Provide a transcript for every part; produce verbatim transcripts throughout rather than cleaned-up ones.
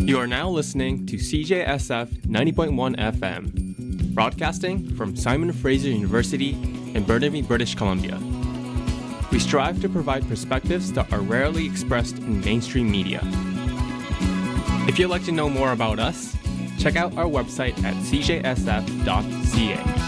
You are now listening to C J S F ninety point one F M, broadcasting from Simon Fraser University in Burnaby, British Columbia. We strive to provide perspectives that are rarely expressed in mainstream media. If you'd like to know more about us, check out our website at c j s f dot c a.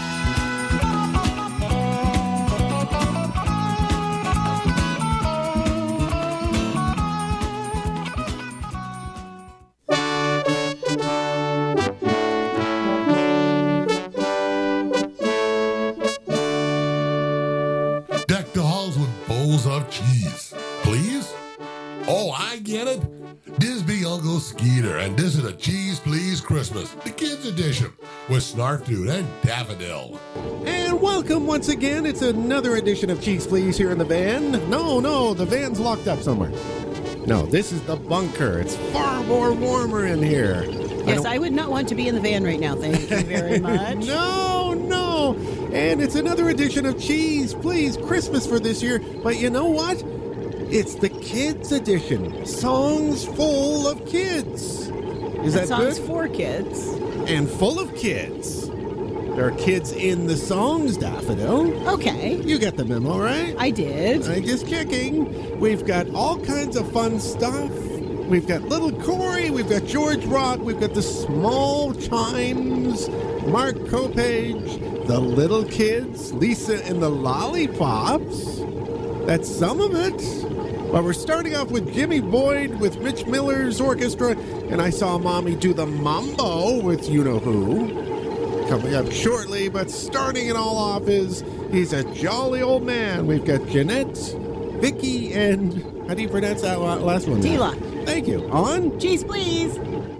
Of cheese, please? Oh, I get it. This be Uncle Skeeter, and this is a Cheese Please Christmas, the kids edition, with Snarf Dude and Daffodil. And welcome once again. It's another edition of Cheese Please here in the van. No, no, the van's locked up somewhere. No, this is the bunker. It's far more warmer in here. Yes, I, I would not want to be in the van right now. Thank you very much. No, no. And it's another edition of Cheese Please Christmas for this year. But you know what? It's the kids edition. Songs full of kids. Is that songs good? for kids. And full of kids. There are kids in the songs, Daffodil. Okay. You got the memo, right? I did. I'm just checking. We've got all kinds of fun stuff. We've got Little Corey, we've got George Rock, we've got the Small Chimes, Mark Kopage, the Little Kids, Lisa and the Lollipops. That's some of it. But we're starting off with Jimmy Boyd with Mitch Miller's orchestra, and I saw Mommy do the mambo with you-know-who. Coming up shortly, but starting it all off is He's a Jolly Old Man. We've got Jeanette, Vicky, and how do you pronounce that last one? Tila. Thank you. On Cheese Please.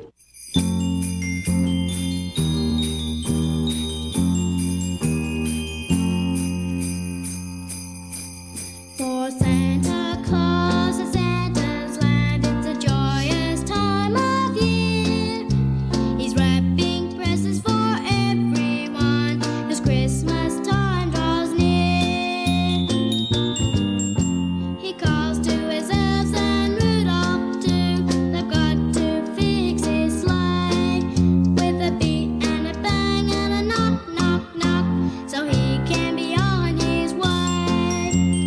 For Santa Claus and Santa's land, it's a joyous time of year. He's wrapping presents for everyone, 'cause Christmas time draws near. He calls to his elves and Rudolph too. They've got to fix his sleigh with a beat and a bang and a knock, knock, knock, so he can be on his way.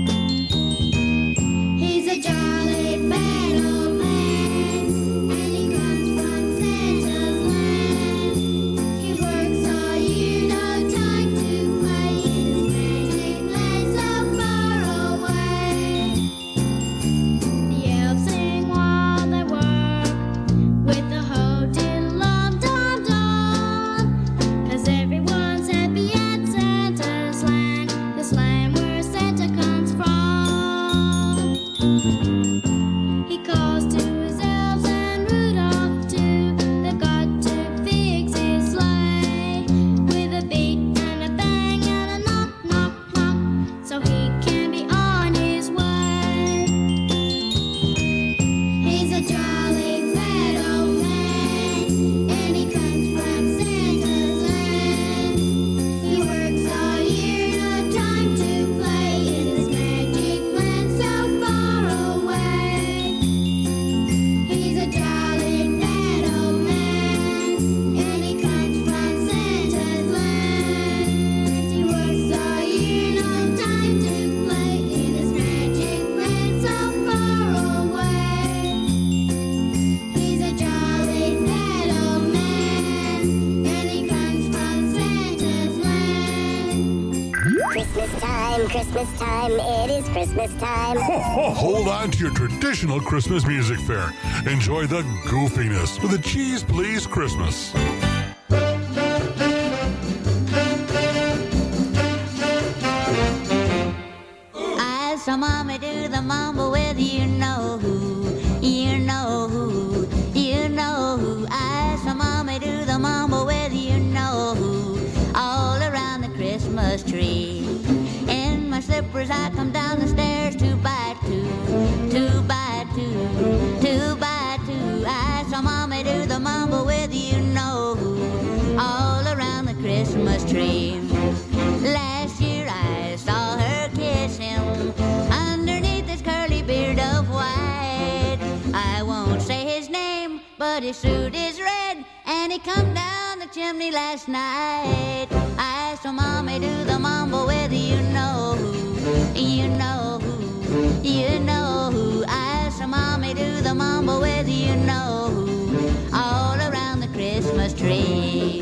He's a jolly bad old man, and he comes from Santa's land. He works all year, no time to play in his magic land so far away. The elves sing while they work with the ho-diddle-dum dum dum, 'cause everyone's happy at Santa's land, this land where Santa comes from. He calls to his elves and Rudolph too. They've got to fix his sleigh with a beat and a bang and a knock, knock, knock, so he can be on his way. He's a jolly bad old man, and he comes from Santa's land. He works all year, no time to play in this magic land so far away. He's a jolly bad old man, and he comes from Santa's land. He works all year, no time to play in this magic land so far away. He's a jolly bad old man, and he comes from Santa's land. Christmas time, Christmas time, it is Christmas time. Ho, ho, hold on to your traditional Christmas music fare. Enjoy the goofiness with a Cheese Please Christmas. I saw Mommy do the mambo with you know who, you know who, you know who. I saw Mommy do the mambo with you know who, all around the Christmas tree. In my slippers I come down the stairs two by two, two by two, two by two. I saw Mommy do the mambo with you know who, all around the Christmas tree. Last year I saw her kiss him underneath his curly beard of white. but his suit is red, and he come down the chimney last night. I saw Mommy do the mambo with you know who, you know who, you know who. I saw Mommy do the mambo with you know who, all around the Christmas tree.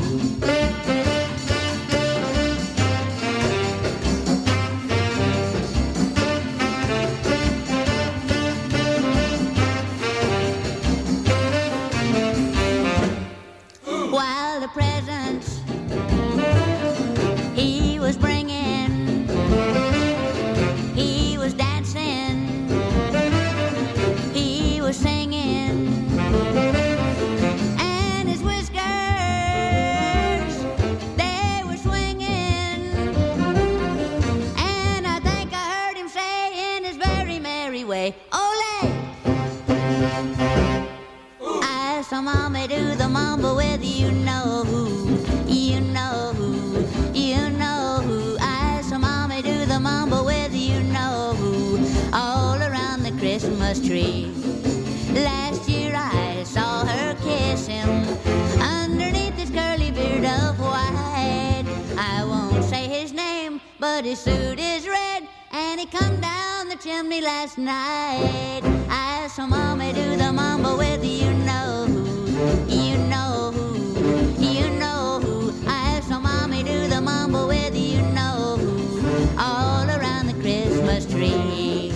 While the presents he was bringing, he was dancing, he was singing, and his whiskers, they were swinging, and I think I heard him say in his very merry way, "Ole!" I saw Mommy do the mambo with you know who, you know who, you know who. I saw Mommy do the mambo with you know who, all around the Christmas tree. Last year I saw her kiss him underneath his curly beard of white. I won't say his name, but his suit is red, and he come down the chimney last night. I saw Mommy do the mambo with you know who, you know who, you know who. I saw Mommy do the mambo with you know who, all around the Christmas tree.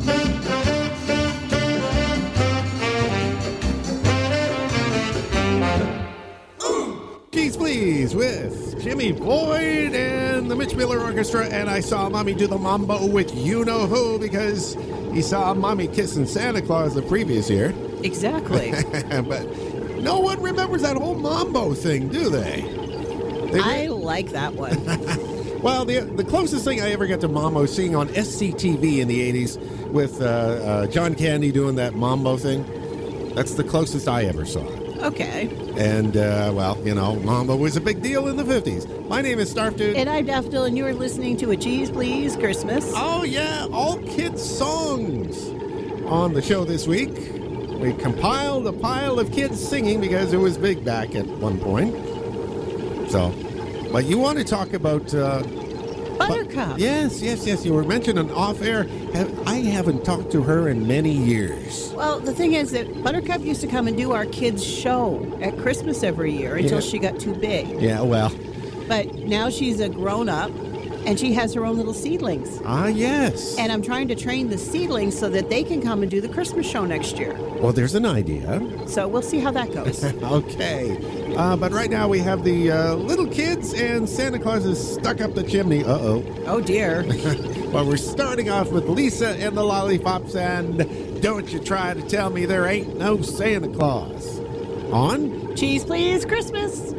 Keys Please with Jimmy Boyd and the Mitch Miller Orchestra, and I saw Mommy do the mambo with you know who because he saw Mommy kissing Santa Claus the previous year. Exactly. But no one remembers that whole mambo thing, do they? They I like that one. Well, the the closest thing I ever got to mambo seeing on S C T V in the eighties with uh, uh, John Candy doing that mambo thing. That's the closest I ever saw. Okay. And, uh, well, you know, mambo was a big deal in the fifties. My name is Snarf Dude. And I'm Daffodil, and you are listening to A Cheese Please Christmas. Oh, yeah, all kids' songs on the show this week. We compiled a pile of kids singing because it was big back at one point. So, but you want to talk about... Uh, Buttercup. Bu- yes, yes, yes. You were mentioning off air. I haven't talked to her in many years. Well, the thing is that Buttercup used to come and do our kids' show at Christmas every year until Yeah. she got too big. Yeah, well. But now she's a grown-up, and she has her own little seedlings. Ah, yes. And I'm trying to train the seedlings so that they can come and do the Christmas show next year. Well, there's an idea. So we'll see how that goes. Okay. Uh, but right now we have the uh, little kids and Santa Claus is stuck up the chimney. Uh-oh. Oh, dear. Well, we're starting off with Lisa and the Lollipops and Don't You Try to Tell Me There Ain't No Santa Claus. On Cheese Please Christmas.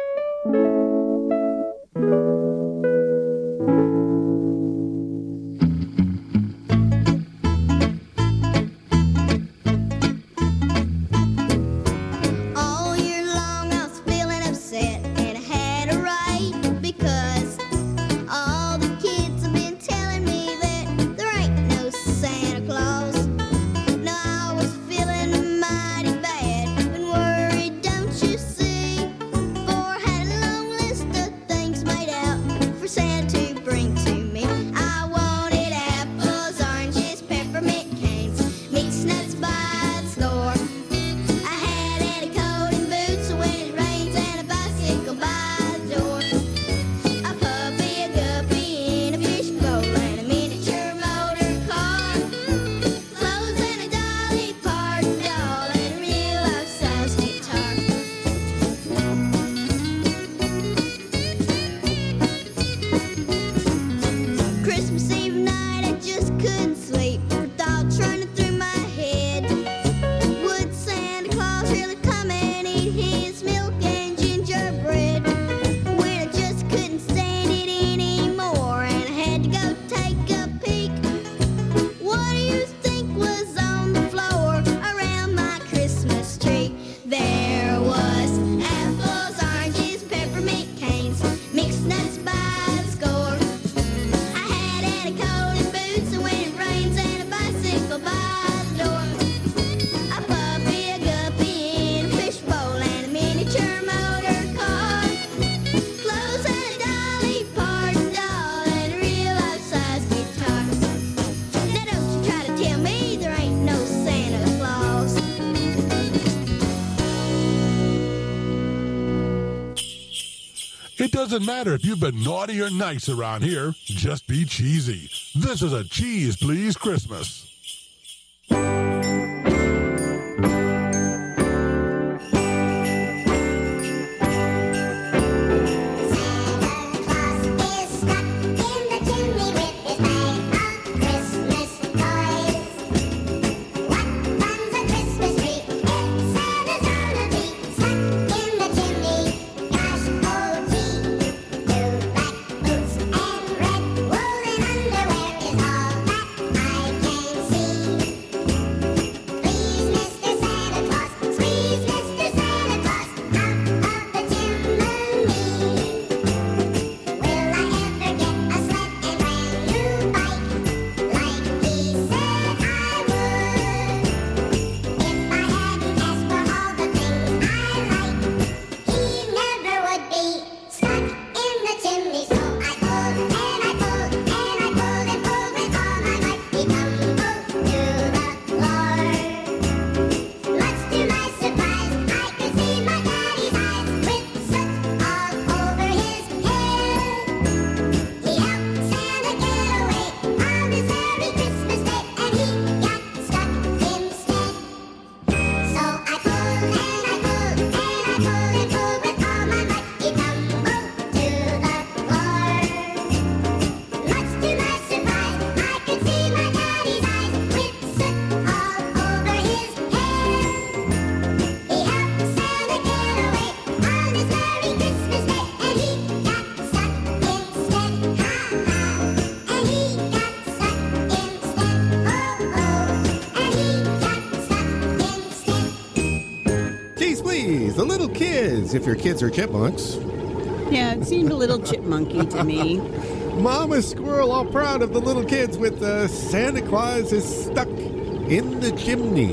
All year long I was feeling upset, and I had a right because all the kids have been telling me that there ain't no Santa Claus. Now I was feeling mighty bad and worried, don't you see? For I had a long It doesn't matter if you've been naughty or nice around here. Just be cheesy. This is a Cheese Please Christmas. The little kids, if your kids are chipmunks. Yeah, it seemed a little chipmunky to me. Mama Squirrel all proud of the little kids with uh, Santa Claus is stuck in the chimney.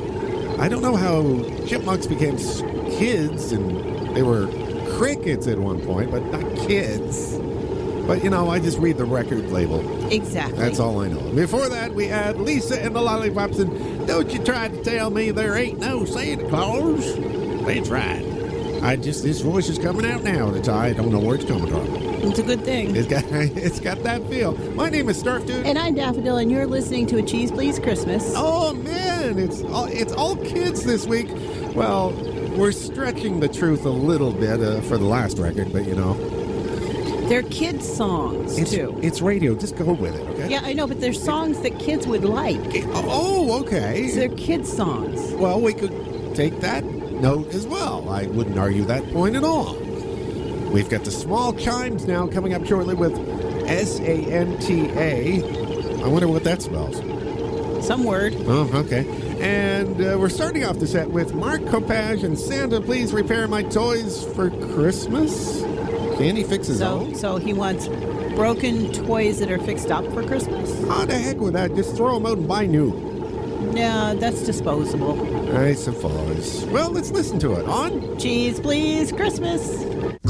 I don't know how chipmunks became s- kids, and they were crickets at one point, but not kids. But, you know, I just read the record label. Exactly. That's all I know. Before that, we had Lisa and the Lollipops, and don't you try to tell me there ain't no Santa Claus. That's right. I just, this voice is coming out now. That's, I don't know where it's coming from. It's a good thing. It's got, it's got that feel. My name is Snarf Dude. And I'm Daffodil, and you're listening to A Cheese Please Christmas. Oh, man. It's all, it's all kids this week. Well, we're stretching the truth a little bit uh, for the last record, but, you know. They're kids' songs, It's, too. it's radio. Just go with it, okay? Yeah, I know, but they're songs that kids would like. Oh, okay. So they're kids' songs. Well, we could take that note as well. I wouldn't argue that point at all. We've got the small chimes now coming up shortly with S A N T A. I wonder what that spells. Some word. Oh, okay. And uh, we're starting off the set with Mark Copage and Santa, please repair my toys for Christmas. Can he fix his So, own? so he wants broken toys that are fixed up for Christmas? Oh, the heck with that. Just throw them out and buy new. Yeah, that's disposable. I suppose. Well, let's listen to it. On Cheese Please Christmas.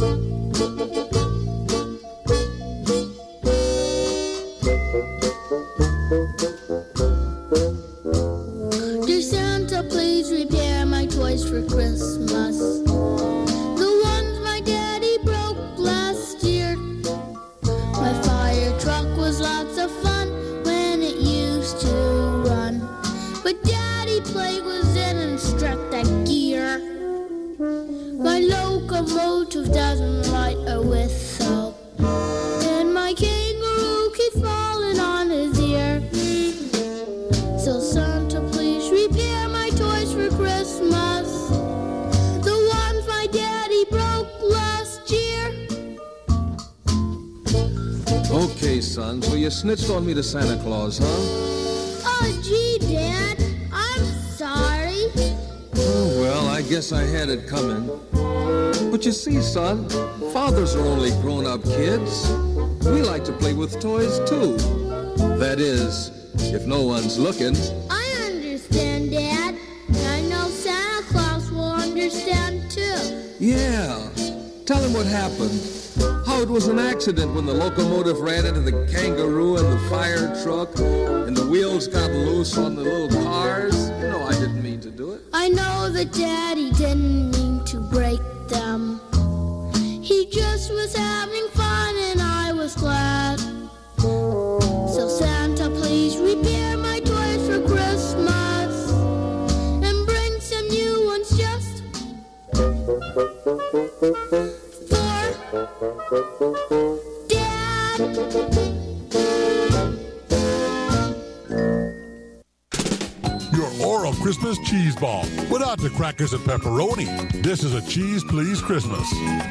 Dear Santa, please repair my toys for Christmas. The ones my daddy broke last year. My fire truck was lots of fun when it used to run. But daddy played with it and struck that gear. My locomotive doesn't light a whistle. And my kangaroo keeps falling on his ear. So Santa, please repair my toys for Christmas. The ones my daddy broke last year. Okay, son, so you snitched on me to Santa Claus, huh? Oh, gee, Dad, I'm sorry. Oh, well, I guess I had it coming. But you see, son, fathers are only grown-up kids. We like to play with toys, too. That is, if no one's looking. I understand, Dad. I know Santa Claus will understand, too. Yeah. Tell him what happened. How it was an accident when the locomotive ran into the kangaroo and the fire truck, and the wheels got loose on the little cars. You know I didn't mean to do it. I know that Daddy didn't mean to break them. He just was having fun and I was glad. So Santa, please repair my toys for Christmas and bring some new ones just for Dad. Your oral Christmas cheese ball without the crackers and pepperoni. This is a Cheese Please Christmas.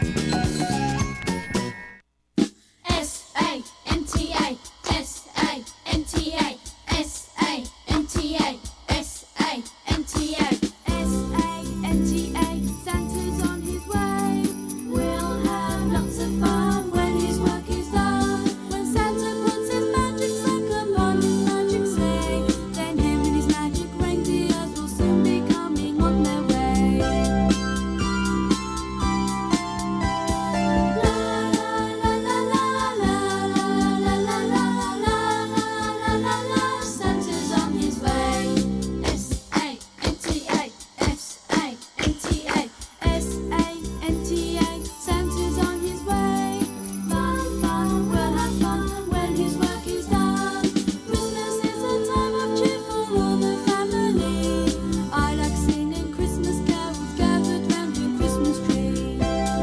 S A N T A, S A N T A, S A N T A, S A N T A, S A N T A. Santa's on his way. We'll have lots of fun when his work is done. When Santa puts his magic sack upon his magic sleigh, then him and his magic reindeers will soon be coming on their way. Santa's on his way. S A N T A, S A N T A, S A N T A. Santa's on his way. Fun, fun, we'll have fun when his work is done. Christmas is a time of cheer for all the family. I like singing Christmas carols gathered round the Christmas tree.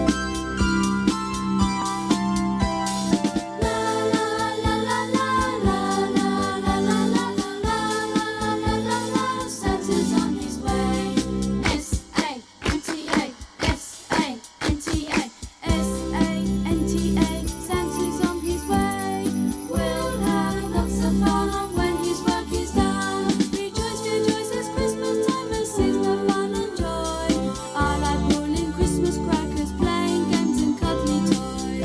Santa's on his way. S A N T A, S A N T A, S A N T A. Santa's on his way. We'll have lots of fun when his work is done. Rejoice, rejoice, it's Christmas time, a season of fun and joy. I like rolling Christmas crackers, playing games and cuddly toys.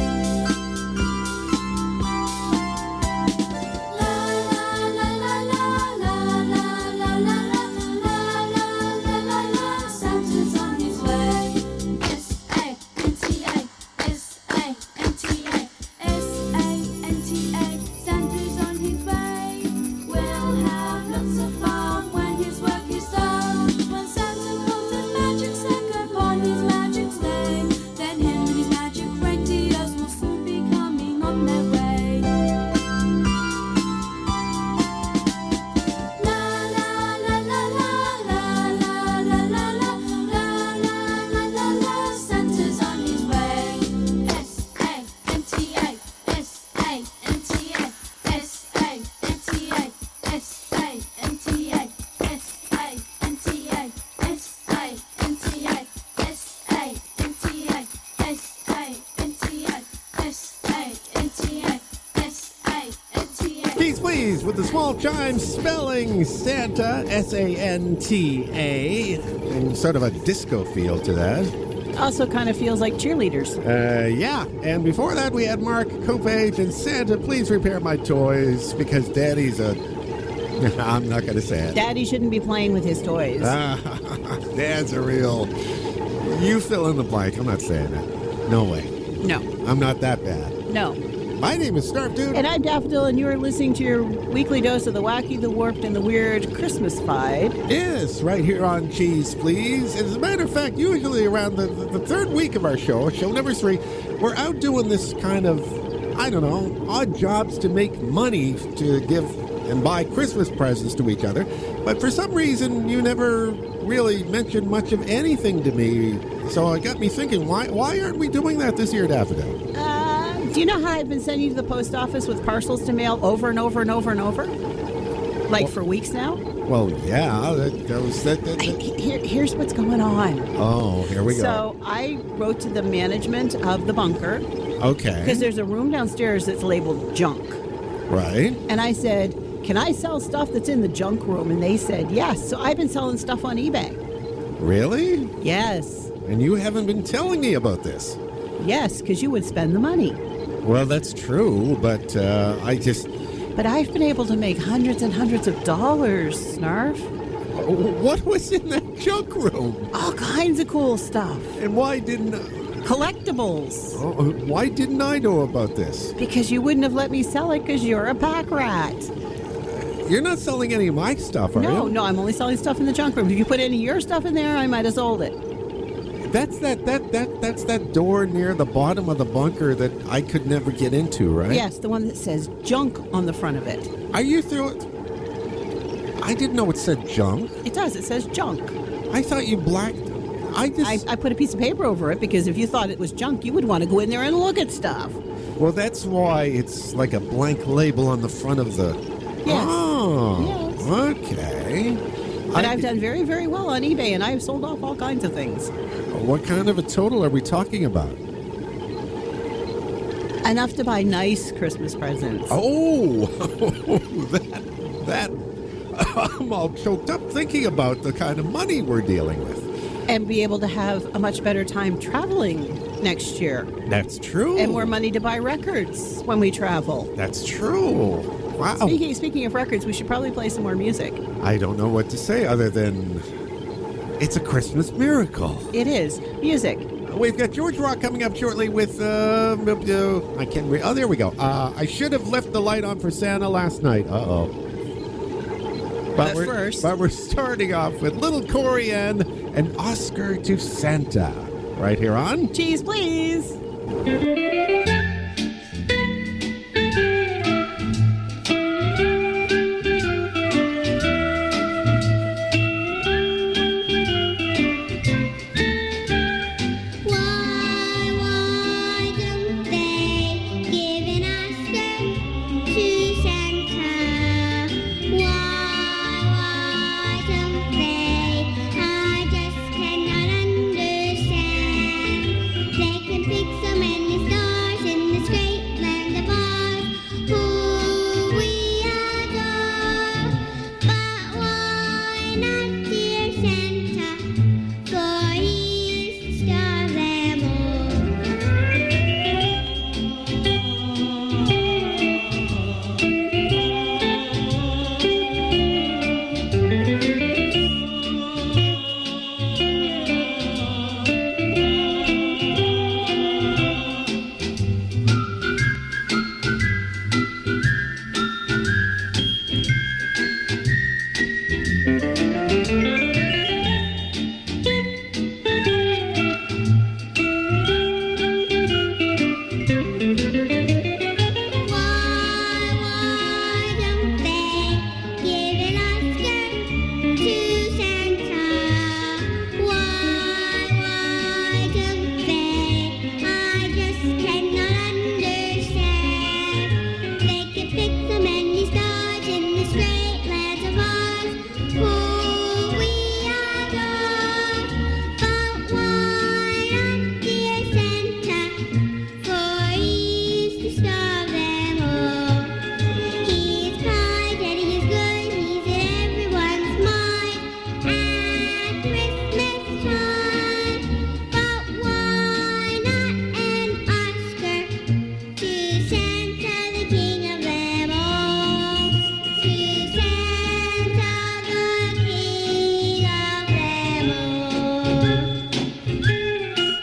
La la la la la la la la la la la la la la. Santa's on his way. S A N T A, S A N T A, S A N T A. Santa's on his way. We'll have lots of fun when his work is done. When Santa puts his magic sack upon his magic sleigh, then him and his magic reindeers will soon be coming on their way. La la la la la la la la la la la la la la la. Santa's on his way. S A N T A, S A N T A, S A N T A, S A N T A, S A N T A, S A N T A, S A N T A, S A N T A, S A N T A, S A N T A. Keys, please, with the small chime spelling Santa, S A N T A, and sort of a disco feel to that. Also kind of feels like cheerleaders. Uh, yeah, and before that we had Mark Copage and Santa, please repair my toys because Daddy's a... I'm not going to say it. Daddy shouldn't be playing with his toys. Ah, Dad's a real... You fill in the blank. I'm not saying it. No way. No, I'm not that bad. no. My name is Snarf Dude. And I'm Daffodil, and you are listening to your weekly dose of the wacky, the warped, and the weird Christmas-fied. Yes, right here on Cheese Please. As a matter of fact, usually around the, the, the third week of our show, show number three, we're out doing this kind of, I don't know, odd jobs to make money to give and buy Christmas presents to each other. But for some reason, you never really mentioned much of anything to me. So it got me thinking, why why aren't we doing that this year, Daffodil? Uh, do you know how I've been sending you to the post office with parcels to mail over and over and over and over? Like for weeks now? Well, yeah, that, that was that. that, that. Here, here's what's going on. Oh, here we go. So I wrote to the management of the bunker Okay. because there's a room downstairs that's labeled junk. Right. And I said, can I sell stuff that's in the junk room? And they said, yes. So I've been selling stuff on eBay. Really? Yes. And you haven't been telling me about this. Yes, because you would spend the money. Well, that's true, but uh, I just... But I've been able to make hundreds and hundreds of dollars, Snarf. What was in that junk room? All kinds of cool stuff. And why didn't... Collectibles. Oh, why didn't I know about this? Because you wouldn't have let me sell it because you're a pack rat. You're not selling any of my stuff, are No, you? no, I'm only selling stuff in the junk room. If you put any of your stuff in there, I might have sold it. That's that that that that's that door near the bottom of the bunker that I could never get into, right? Yes, the one that says junk on the front of it. Are you through it? I didn't know it said junk. It does. It says junk. I thought you blacked. I just. I, I put a piece of paper over it because if you thought it was junk, you would want to go in there and look at stuff. Well, that's why it's like a blank label on the front of the. Yes. Oh. Yes. Okay. But I- I've done very, very well on eBay, and I have sold off all kinds of things. What kind of a total are we talking about? Enough to buy nice Christmas presents. Oh, that that I'm all choked up thinking about the kind of money we're dealing with. And be able to have a much better time traveling next year. That's true. And more money to buy records when we travel. That's true. Wow. Speaking, speaking of records, we should probably play some more music. I don't know what to say other than it's a Christmas miracle. It is. Music. We've got George Rock coming up shortly with, uh, I can't read. Oh, there we go. Uh, I should have left the light on for Santa last night. Uh-oh. But we're, first- But we're starting off with Little Corey and an Oscar to Santa. Right here on Cheese, please. Why, why don't they give an Oscar to Santa? Why, why don't they? I just cannot understand. They can pick so many stars in this great land of ours, who we adore. But why not, dear Santa? For he's the star of them Why, why don't they give an Oscar to Santa? Why, why don't they? I just cannot understand. They can pick so many stars in this great land of ours, who we adore. But why not, dear Santa? For he's the star of them all. He's kind and he's good, he's in everyone's mind at Christmas time. But why not an Oscar to Santa, the king of them all? To Santa, the king of them all.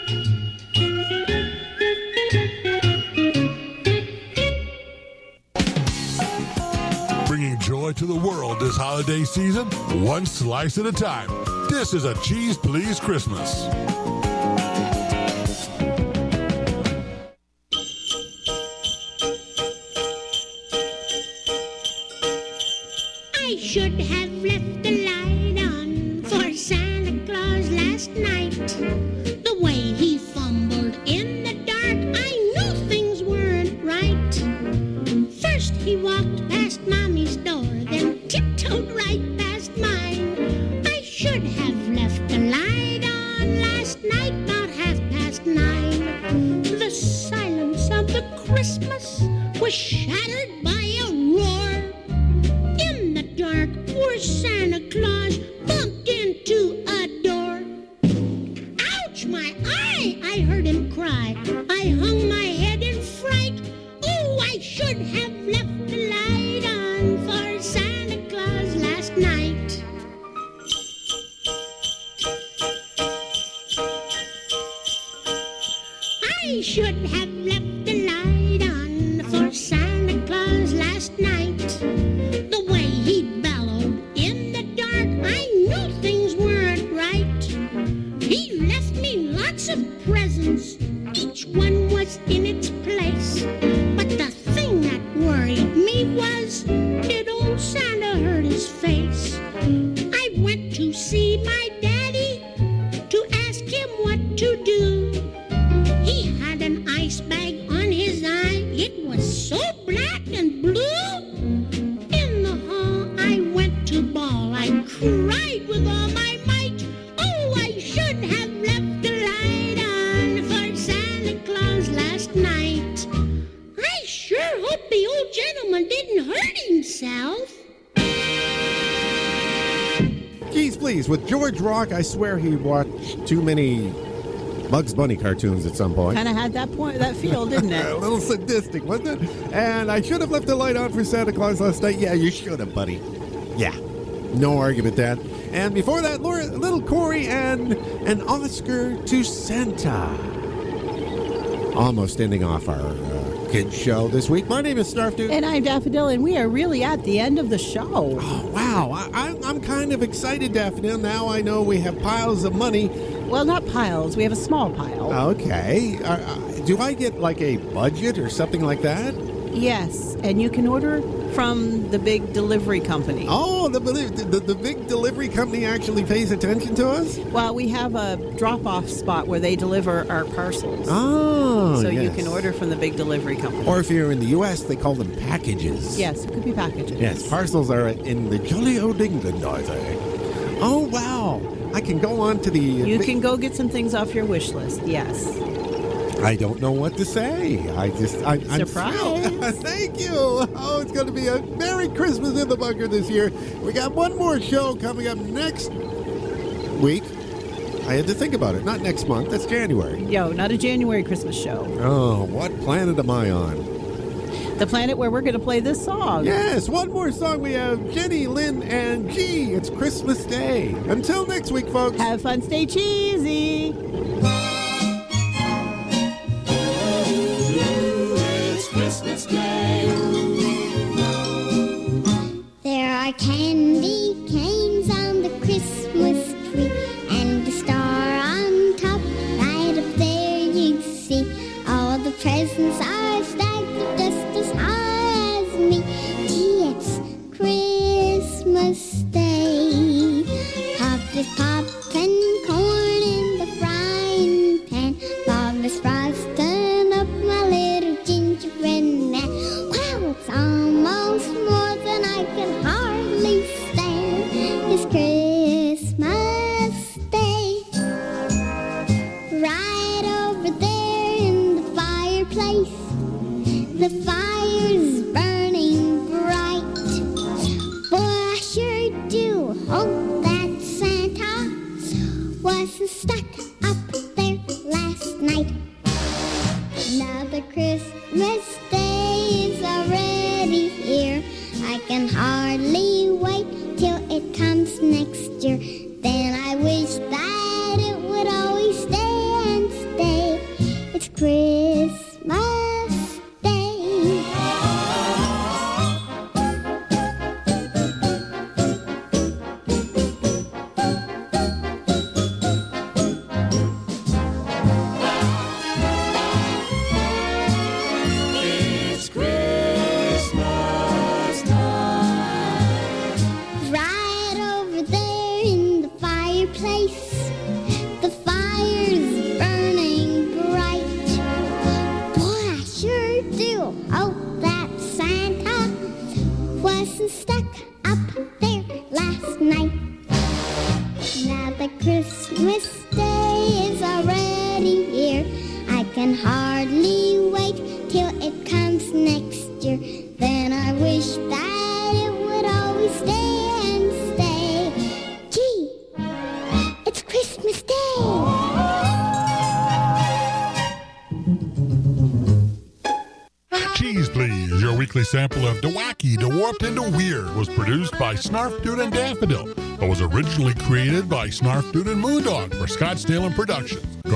Bringing joy to the world this holiday season, one slice at a time. This is a Cheese Please Christmas. I should have left the light on for Santa Claus last night. The way he fumbled in the dark, I knew things weren't right. First he walked past Mommy's door, then tiptoed right past mine. I should have left the light on last night, about half past nine. The silence of the Christmas was shattered by a roar. In the dark, poor Santa Claus bumped into a door. Ouch, my eye! I heard him cry. I hung my head in fright. Oh, I should have left the light on for Santa Claus last night. I should have left the light on for Santa Claus last night. The way he bellowed in the dark, I knew things weren't right. He left me lying lots of presents. Each one was in its place. But the thing that worried me was, did old Santa hurt his face? I went to see my daddy to ask him what to do. He had an ice bag on his eye. It was so black and blue. In the hall I went to bawl. I cried with all my might. Oh, I should have left the light on for Santa Claus last night. I sure hope the old gentleman didn't hurt himself. Geez, please, with George Rock, I swear he watched too many Bugs Bunny cartoons at some point. Kind of had that point, that feel, didn't it? A little sadistic, wasn't it? And I should have left the light on for Santa Claus last night. Yeah, you should have, buddy. Yeah, no argument that. And before that, Laura, little Corey and an Oscar to Santa. Almost ending off our uh, kids show this week. My name is Snarf Dude. And I'm Daffodil, and we are really at the end of the show. Oh, wow. I, I, I'm kind of excited, Daffodil. Now I know we have piles of money. Well, not piles. We have a small pile. Okay. Uh, uh, do I get like a budget or something like that? Yes, and you can order from the big delivery company. Oh, the, the, the big delivery company actually pays attention to us? Well, we have a drop-off spot where they deliver our parcels. Oh, So yes. you can order from the big delivery company. Or if you're in the U S, they call them packages. Yes, it could be packages. Yes, parcels are in the Jolly Old England, I think. Oh, wow. I can go on to the... You can go get some things off your wish list, yes. I don't know what to say. I just... I, I'm Surprise. thrilled. Thank you. Oh, it's going to be a Merry Christmas in the bunker this year. We got one more show coming up next week. I had to think about it. Not next month. That's January. Yo, not a January Christmas show. Oh, what planet am I on? The planet where we're going to play this song. Yes, one more song. We have Jenny, Lynn, and G. It's Christmas Day. Until next week, folks. Have fun, stay cheesy. It's Christmas Day. There are candy canes on the Christmas tree, and a star on top. Right up there you see all the presents are stacked just as high as me. Gee, it's Christmas Day. Pop is poppin' corn in the frying pan. Bob is frosting up my little gingerbread man. Wow, it's almost more than I can hardly stand. It's Christmas Day. Right over there in the fireplace, the fire's burning bright. Boy, I sure do hope that Santa wasn't stuck up there last night. Now the Christmas Day is already here. I can hardly wait till it comes next year. Then I wish that it would always stay and stay. It's Christmas Day. It's Christmas time. Right over there in the fireplace, the fire's burning bright. Boy, I sure do hope that Santa wasn't stuck up there last night. Now the Christmas Day is already here. I can hardly wait till it comes next year. Then I wish that it would always stay and stay. Gee, it's Christmas Day. Cheese Please, your weekly sample of the wacky, the warped, and the weird was produced by Snarf Dude and Daffodil, but was originally created by Snarf Dude and Moondog for Scottsdale and Productions.